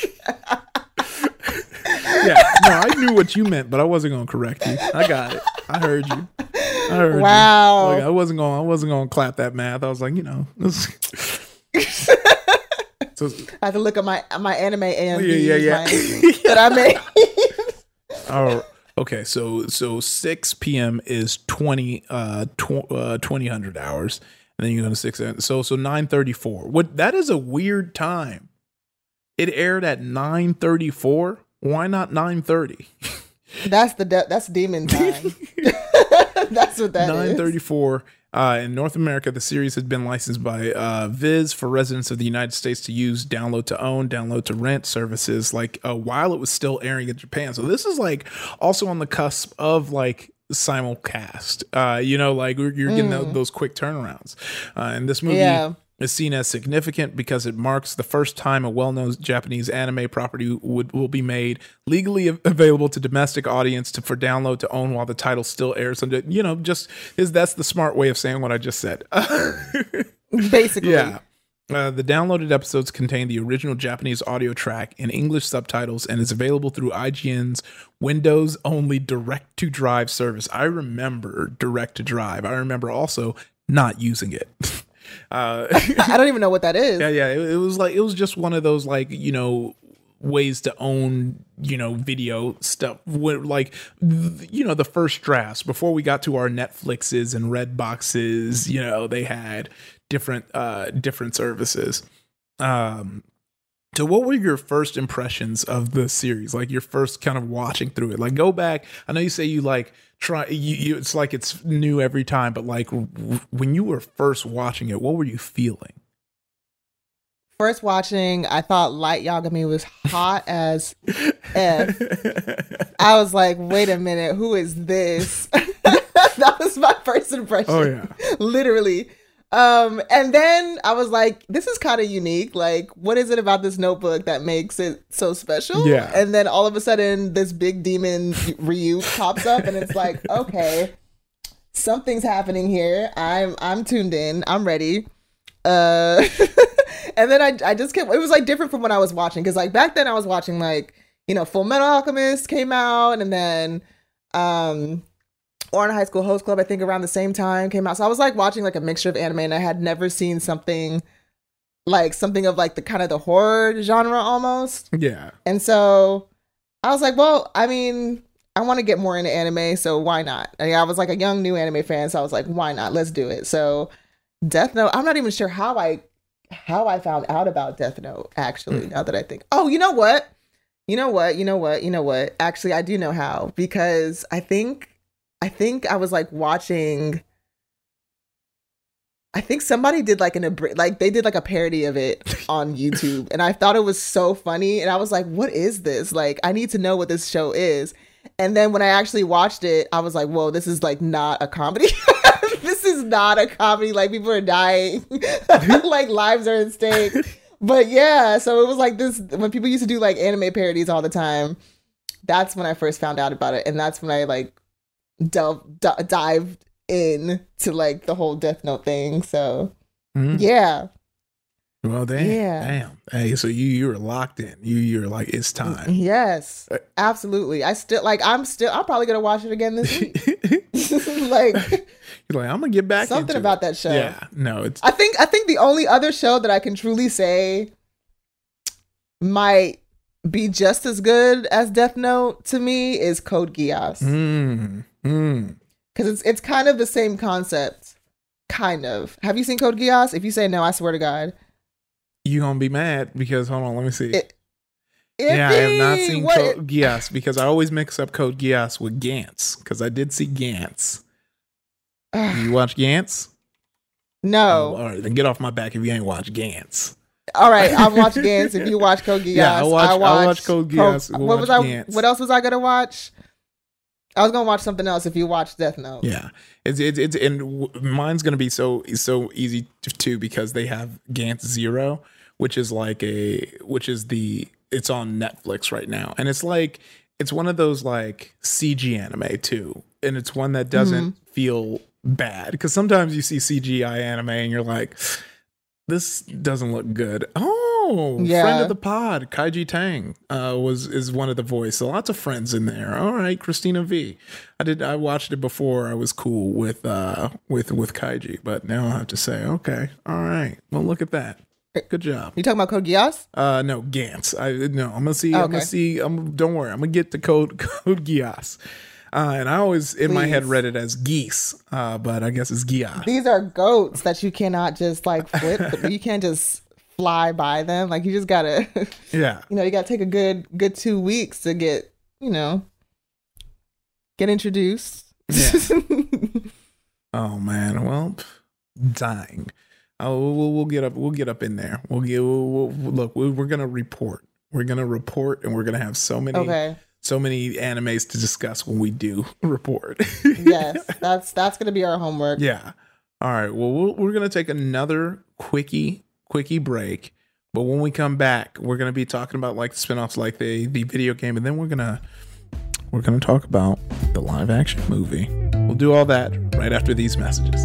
Yeah, no, I knew what you meant, but I wasn't gonna correct you. I got it. I heard you. I heard wow. you. Like, I wasn't going. I wasn't going to clap that math. I was like, you know. So, I had to look at my my anime A M Vs yeah, yeah, yeah. that I made. Oh, okay. So so six p.m. is twenty uh, tw- uh twenty hundred hours, and then you go to six. So so nine thirty four. What that is a weird time. It aired at nine thirty four. Why not nine thirty? That's the de- that's demon time. That's what that nine is. nine thirty-four. Uh, in North America, the series had been licensed by uh, Viz for residents of the United States to use download to own, download to rent services, like uh, while it was still airing in Japan. So this is like also on the cusp of like simulcast. Uh, you know, like you're getting mm. those quick turnarounds. Uh, and this movie yeah. is seen as significant because it marks the first time a well-known Japanese anime property would will be made legally available to domestic audience to for download to own while the title still airs. And you know, just is that's the smart way of saying what I just said. Basically, yeah. Uh, the downloaded episodes contain the original Japanese audio track and English subtitles and is available through I G N's Windows-only direct-to-drive service. I remember direct-to-drive. I remember also not using it. Uh, I don't even know what that is. Yeah, yeah. It, it was like it was just one of those like you know ways to own you know video stuff. With, like you know the first drafts before we got to our Netflixes and Redboxes. You know they had different uh, different services. Um, so what were your first impressions of the series? Like your first kind of watching through it. Like go back. I know you say you like. Try you, you. It's like it's new every time, but like w- when you were first watching it, what were you feeling? First watching, I thought Light Yagami was hot as F. I was like, wait a minute, who is this? That was my first impression. Oh yeah, literally. Um, and then I was like, this is kind of unique. Like, what is it about this notebook that makes it so special? Yeah. And then all of a sudden, this big demon Ryu pops up, and it's like, okay, something's happening here. I'm I'm tuned in. I'm ready. Uh, and then I I just kept. It was like different from when I was watching because like back then I was watching like you know Full Metal Alchemist came out and then um. Orange High School Host Club, I think around the same time came out. So I was like watching like a mixture of anime and I had never seen something like something of like the kind of the horror genre almost. Yeah. And so I was like, well, I mean, I want to get more into anime, so why not? I, mean, I was like a young new anime fan, so I was like, why not? Let's do it. So Death Note, I'm not even sure how I how I found out about Death Note actually, mm. now that I think. Oh, you know what? You know what? You know what? You know what? Actually, I do know how because I think I think I was like watching. I think somebody did like an abri- like they did like a parody of it on YouTube, and I thought it was so funny, and I was like, "What is this? Like, I need to know what this show is." And then when I actually watched it, I was like, "Whoa, this is like not a comedy. This is not a comedy. Like people are dying, like lives are at stake." But yeah, so it was like this when people used to do like anime parodies all the time. That's when I first found out about it, and that's when I like. Delved, d- dived in to like the whole Death Note thing. So mm-hmm. yeah. Well, damn, yeah. damn. Hey, so you you were locked in. You you're like it's time. Yes, absolutely. I still like. I'm still. I'm probably gonna watch it again this week. Like you're like I'm gonna get back. Something into about it. that show. Yeah, no, it's. I think I think the only other show that I can truly say might be just as good as Death Note to me is Code Geass. Mm. Mm. Because it's it's kind of the same concept. Kind of. Have you seen Code Geass? If you say no, I swear to God. You gonna be mad because hold on, let me see. It, yeah, I have not seen what Code it, Geass because I always mix up Code Geass with Gantz because I did see Gantz. You watch Gantz? No. Oh, all right, then get off my back if you ain't watch Gantz. All right, I'll watch Gantz if you watch Code Geass. Yeah, I'll watch, I watch, I'll watch Code Geass. Code, we'll what was watch I? Gantz. What else was I gonna watch? I was gonna watch something else if you watch Death Note. Yeah, it's it's it's and w- mine's gonna be so so easy to, too because they have Gantz Zero, which is like a which is the it's on Netflix right now, and it's like it's one of those like C G anime too, and it's one that doesn't mm-hmm. feel bad because sometimes you see C G I anime and you're like, this doesn't look good. Oh, yeah. Friend of the pod, Kaiji Tang, uh, was is one of the voice. So lots of friends in there. All right, Christina V. I did. I watched it before. I was cool with uh with with Kaiji, but now I have to say, okay, all right. Well, look at that. Good job. You talking about Code Geass? Uh, no, Gantz. I no. I'm gonna see. Oh, okay. I'm gonna see. I'm. Don't worry. I'm gonna get to Code Code Geass. Uh, and I always in Please. my head read it as geese, uh, but I guess it's Geass. These are goats that you cannot just like flip. You can't just fly by them. Like you just gotta, yeah. You know, you gotta take a good good two weeks to get, you know, get introduced. Yeah. Oh man, well, dying. Oh, we'll, we'll get up. We'll get up in there. We'll get. We'll, we'll, look, we're, we're gonna report. We're gonna report, and we're gonna have so many. Okay. So many animes to discuss when we do report. Yes, that's that's gonna be our homework. Yeah. All right. Well, we'll we're gonna take another quickie quickie break, but when we come back, we're gonna be talking about like the spinoffs, like the the video game, and then we're gonna we're gonna talk about the live action movie. We'll do all that right after these messages.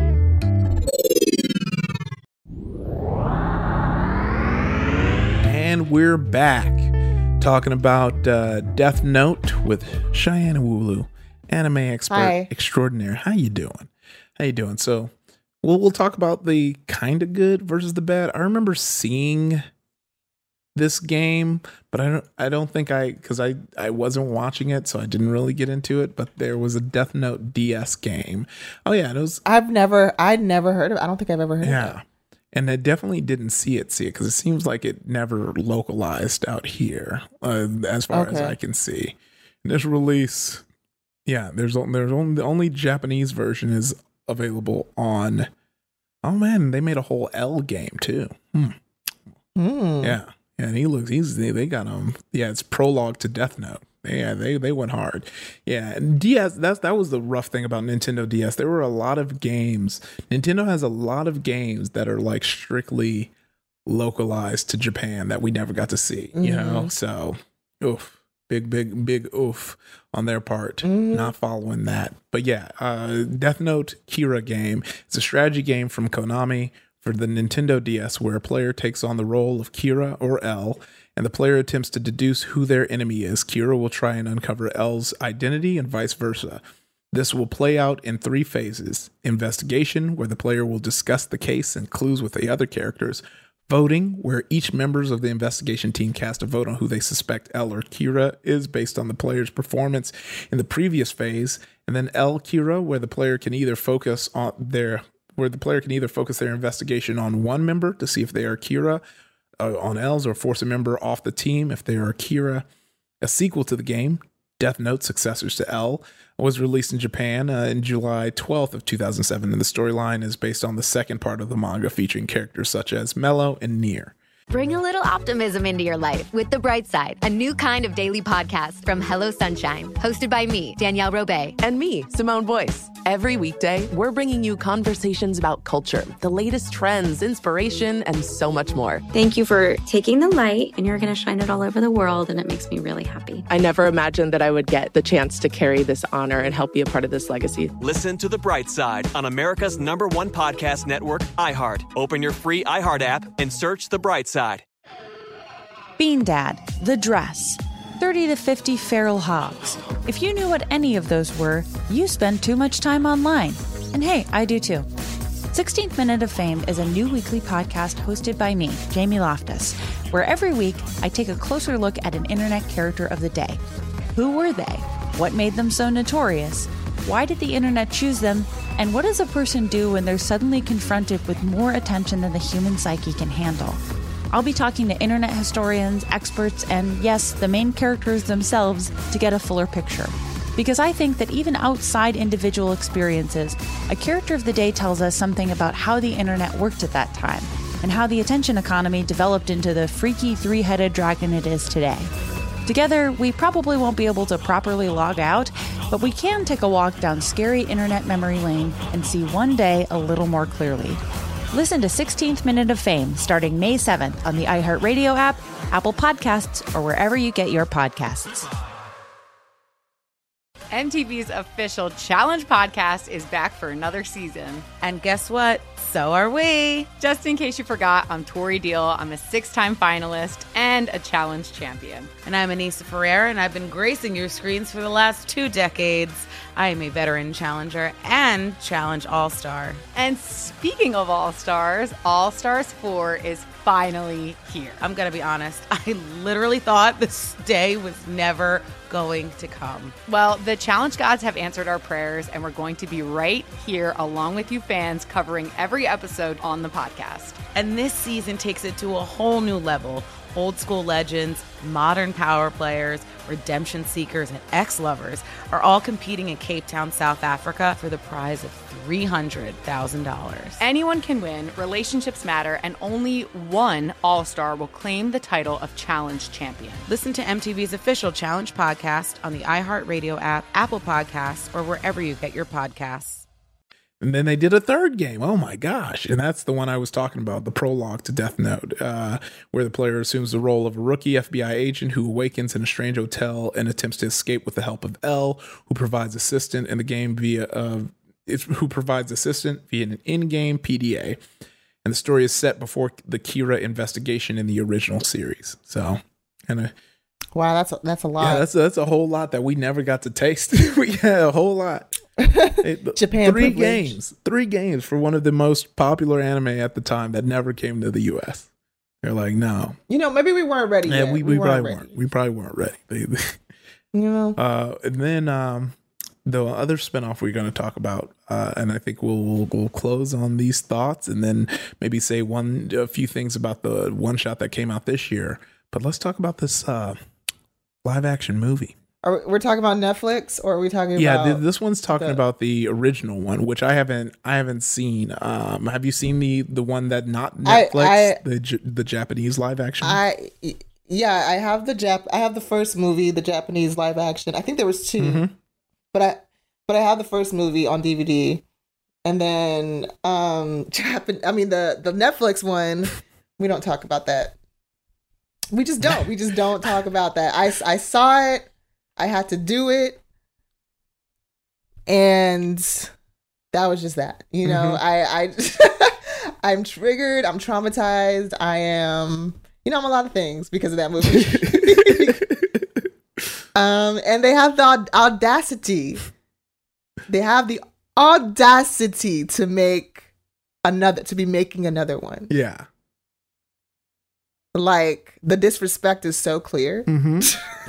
And we're back. Talking about uh, Death Note with Cheyenne Wulu, anime expert Hi. extraordinaire. How you doing? How you doing? So, we'll we'll talk about the kind of good versus the bad. I remember seeing this game, but I don't I don't think I because I I wasn't watching it, so I didn't really get into it. But there was a Death Note D S game. Oh yeah, it was. I've never I'd never heard of it. I don't think I've ever heard yeah. of it. And I definitely didn't see it, see it, because it seems like it never localized out here, uh, as far Okay. as I can see. And this release, yeah, there's o- there's only the only Japanese version is available on. Oh man, they made a whole L game too. Hmm. Mm. Yeah, yeah, and he looks. He's they, they got him. Yeah, it's prologue to Death Note. Yeah, they they went hard. Yeah, and D S, that's that was the rough thing about Nintendo D S. There were a lot of games. Nintendo has a lot of games that are like strictly localized to Japan that we never got to see. You Mm-hmm. know, so oof. Big, big, big oof on their part, mm. not following that. But yeah, uh, Death Note Kira game. It's a strategy game from Konami for the Nintendo D S where a player takes on the role of Kira or L, and the player attempts to deduce who their enemy is. Kira will try and uncover L's identity and vice versa. This will play out in three phases. Investigation, where the player will discuss the case and clues with the other characters. Voting, where each members of the investigation team cast a vote on who they suspect L or Kira is based on the player's performance in the previous phase. And then L Kira, where the player can either focus on their where the player can either focus their investigation on one member to see if they are Kira uh, on L's, or force a member off the team if they are Kira. A sequel to the game, Death Note: Successors to L, was released in Japan uh, in July twelfth of two thousand seven, and the storyline is based on the second part of the manga, featuring characters such as Mello and Nier. Bring a little optimism into your life with The Bright Side, a new kind of daily podcast from Hello Sunshine, hosted by me, Danielle Robay. And me, Simone Boyce. Every weekday, we're bringing you conversations about culture, the latest trends, inspiration, and so much more. Thank you for taking the light, and you're going to shine it all over the world, and it makes me really happy. I never imagined that I would get the chance to carry this honor and help be a part of this legacy. Listen to The Bright Side on America's number one podcast network, iHeart. Open your free iHeart app and search The Bright Side. Bean Dad, The Dress, thirty to fifty feral hogs. If you knew what any of those were, you spend too much time online. And hey, I do too. sixteenth Minute of Fame is a new weekly podcast hosted by me, Jamie Loftus, where every week I take a closer look at an internet character of the day. Who were they? What made them so notorious? Why did the internet choose them? And what does a person do when they're suddenly confronted with more attention than the human psyche can handle? I'll be talking to internet historians, experts, and yes, the main characters themselves to get a fuller picture. Because I think that even outside individual experiences, a character of the day tells us something about how the internet worked at that time, and how the attention economy developed into the freaky three-headed dragon it is today. Together, we probably won't be able to properly log out, but we can take a walk down scary internet memory lane and see one day a little more clearly. Listen to sixteenth Minute of Fame starting May seventh on the iHeartRadio app, Apple Podcasts, or wherever you get your podcasts. M T V's official Challenge podcast is back for another season. And guess what? So are we. Just in case you forgot, I'm Tori Deal. I'm a six-time finalist and a Challenge champion. And I'm Anissa Ferreira, and I've been gracing your screens for the last two decades. I am a veteran challenger and Challenge All-Star. And speaking of All-Stars, All-Stars four is finally here. I'm going to be honest. I literally thought this day was never going to come. Well, the Challenge gods have answered our prayers, and we're going to be right here along with you fans, covering every episode on the podcast. And this season takes it to a whole new level. Old school legends, modern power players, redemption seekers, and ex-lovers are all competing in Cape Town, South Africa for the prize of three hundred thousand dollars. Anyone can win, relationships matter, and only one All-Star will claim the title of Challenge champion. Listen to M T V's official Challenge podcast on the iHeartRadio app, Apple Podcasts, or wherever you get your podcasts. And then they did a third game. Oh my gosh. And that's the one I was talking about, the prologue to Death Note, uh, where the player assumes the role of a rookie F B I agent who awakens in a strange hotel and attempts to escape with the help of L, who provides assistance in the game via uh, who provides assistance via an in-game P D A. And the story is set before the Kira investigation in the original series. So, and a wow, that's a, that's a lot. Yeah, that's a, that's a whole lot that we never got to taste. We had a whole lot. It, Japan three privilege. games, three games for one of the most popular anime at the time that never came to the U S. They're like, no, you know, maybe we weren't ready. yeah, yet. we, we, we probably weren't weren't. ready. We probably weren't ready. They, they, You know, uh, and then um, the other spinoff we're going to talk about, uh, and I think we'll, we'll we'll close on these thoughts, and then maybe say one a few things about the one shot that came out this year. But let's talk about this uh, live action movie. are we, we're talking about Netflix, or are we talking Yeah, about? th- this one's talking the- about the original one, which I haven't I haven't seen. Um, have you seen the the one that not I- Netflix, I- the J- the Japanese live action? I yeah, I have the Jap. I have the first movie, the Japanese live action. I think there was two, Mhm. but I but I have the first movie on D V D, and then um, Japan. I mean the the Netflix one. We don't talk about that. We just don't. We just don't talk about that. I, I saw it. I had to do it. And that was just that. You know, mm-hmm. I, I, I'm triggered. I'm traumatized. I am, you know, I'm a lot of things because of that movie. um, and they have the aud- audacity. They have the audacity to make another, to be making another one. Yeah. Like, the disrespect is so clear. Mm-hmm.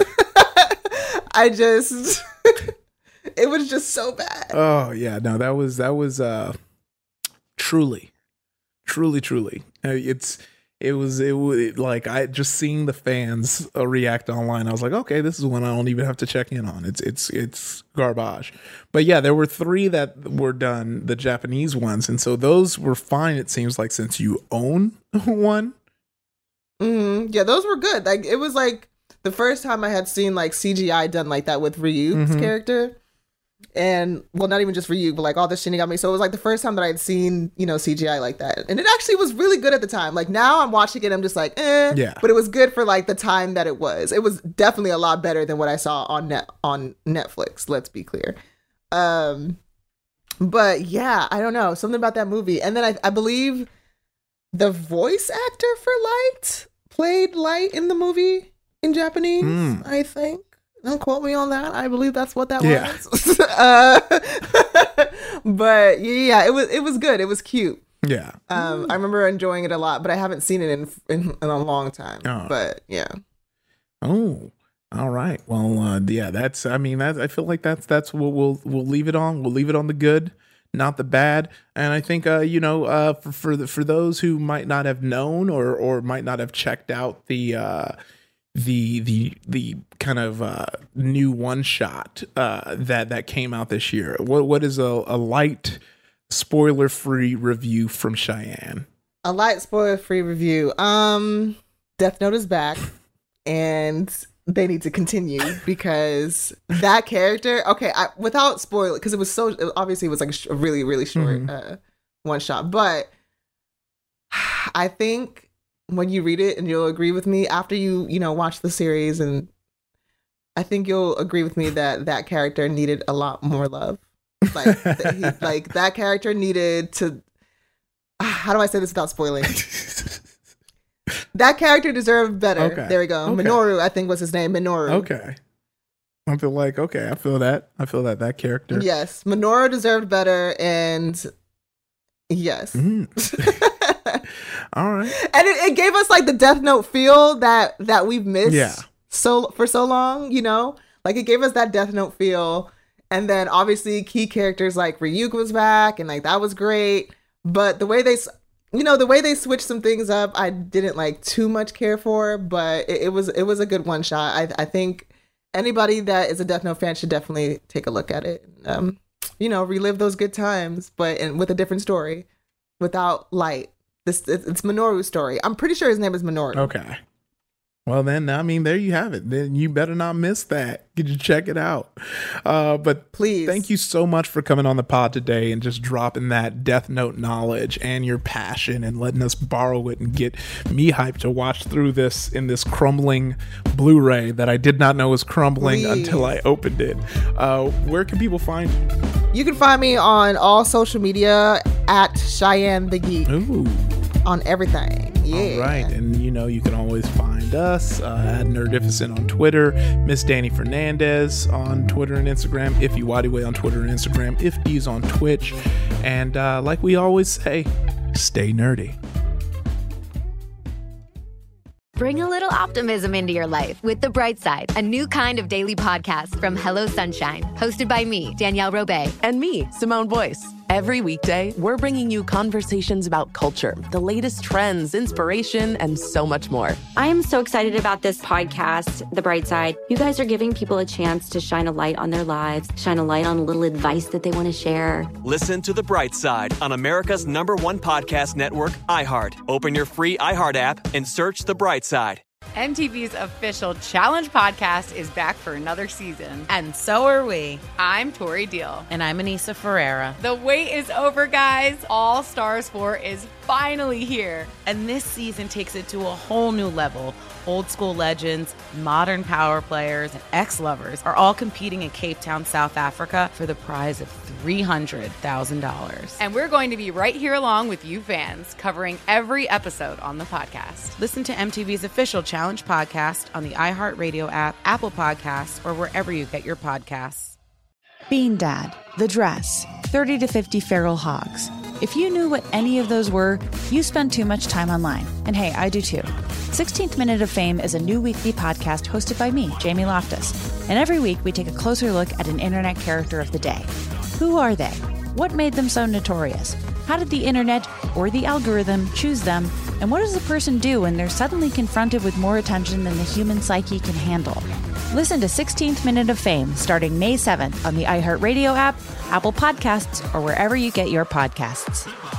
I just, it was just so bad. Oh, yeah. No, that was, that was uh, truly, truly, truly. Uh, it's, it was, it was like, I just seeing the fans uh, react online. I was like, okay, this is one I don't even have to check in on. It's, it's, it's garbage. But yeah, there were three that were done, the Japanese ones. And so those were fine, it seems like, since you own one. Mm-hmm. Yeah, those were good. Like, it was like the first time I had seen like C G I done like that with Ryu's mm-hmm. character, and well, not even just Ryu, but like all the Shinigami. So it was like the first time that I had seen, you know, C G I like that, and it actually was really good at the time. Like, now I'm watching it, I'm just like, eh. Yeah. But it was good for like the time that it was. It was definitely a lot better than what I saw on net on Netflix. Let's be clear. Um, but yeah, I don't know, something about that movie, and then I, I believe the voice actor for Light played Light in the movie in Japanese, mm. I think. Don't quote me on that. I believe that's what that yeah. was. uh, but yeah, it was it was good. It was cute. Yeah. Um, I remember enjoying it a lot, but I haven't seen it in in, in a long time. Oh. But yeah. Oh, all right. Well, uh, yeah, that's. I mean, that's. I feel like that's that's what we'll we'll leave it on. We'll leave it on the good, not the bad. And I think, uh, you know, uh, for for, the, for those who might not have known or or might not have checked out the uh, the the the kind of uh, new one shot uh, that that came out this year. What what is a, a light spoiler free review from Cheyenne? A light spoiler free review. Um, Death Note is back, and they need to continue because that character, okay, I, without spoiling, because it was so, obviously it was like a, sh- a really, really short mm-hmm. uh, one shot, but I think when you read it, and you'll agree with me after you, you know, watch the series, and I think you'll agree with me that that character needed a lot more love. Like, that he, like that character needed to, how do I say this without spoiling? That character deserved better. Okay. There we go. Okay. Minoru, I think was his name. Minoru. Okay. I feel like, okay, I feel that. I feel that that character. Yes. Minoru deserved better, and yes. Mm. All right. And it, it gave us like the Death Note feel that that we've missed yeah. so for so long, you know? Like, it gave us that Death Note feel. And then obviously key characters like Ryuk was back, and like that was great. But the way they You know, the way they switched some things up, I didn't like too much care for, but it, it was it was a good one shot. I I think anybody that is a Death Note fan should definitely take a look at it. Um, you know, relive those good times, but and with a different story, without Light. This it's Minoru's story. I'm pretty sure his name is Minoru. Okay. Well, then, I mean, there you have it. Then you better not miss that. You can check it out. Uh, but please, thank you so much for coming on the pod today and just dropping that Death Note knowledge and your passion and letting us borrow it and get me hyped to watch through this in this crumbling Blu-ray that I did not know was crumbling please. until I opened it. Uh, where can people find you? You can find me on all social media at Cheyenne the Geek. Ooh. On everything. Yeah. All right. And, you know, you can always find us uh, at Nerdificent on Twitter, Miss Danny Fernandez on Twitter and Instagram, Ify Wadiway on Twitter and Instagram, Ify's on Twitch. And uh, like we always say, stay nerdy. Bring a little optimism into your life with The Bright Side, a new kind of daily podcast from Hello Sunshine, hosted by me, Danielle Robay. And me, Simone Boyce. Every weekday, we're bringing you conversations about culture, the latest trends, inspiration, and so much more. I am so excited about this podcast, The Bright Side. You guys are giving people a chance to shine a light on their lives, shine a light on a little advice that they want to share. Listen to The Bright Side on America's number one podcast network, iHeart. Open your free iHeart app and search The Bright Side. M T V's official Challenge podcast is back for another season. And so are we. I'm Tori Deal. And I'm Anissa Ferreira. The wait is over, guys. All Stars four is finally here. And this season takes it to a whole new level. Old school legends, modern power players, and ex-lovers are all competing in Cape Town, South Africa for the prize of three hundred thousand dollars. And we're going to be right here along with you fans, covering every episode on the podcast. Listen to M T V's official Challenge podcast on the iHeartRadio app, Apple Podcasts, or wherever you get your podcasts. Bean Dad, The Dress, thirty to fifty Feral Hogs. If you knew what any of those were, you spend too much time online. And hey, I do too. sixteenth Minute of Fame is a new weekly podcast hosted by me, Jamie Loftus. And every week we take a closer look at an internet character of the day. Who are they? What made them so notorious? How did the internet or the algorithm choose them? And what does a person do when they're suddenly confronted with more attention than the human psyche can handle? Listen to sixteenth Minute of Fame starting May seventh on the iHeartRadio app, Apple Podcasts, or wherever you get your podcasts.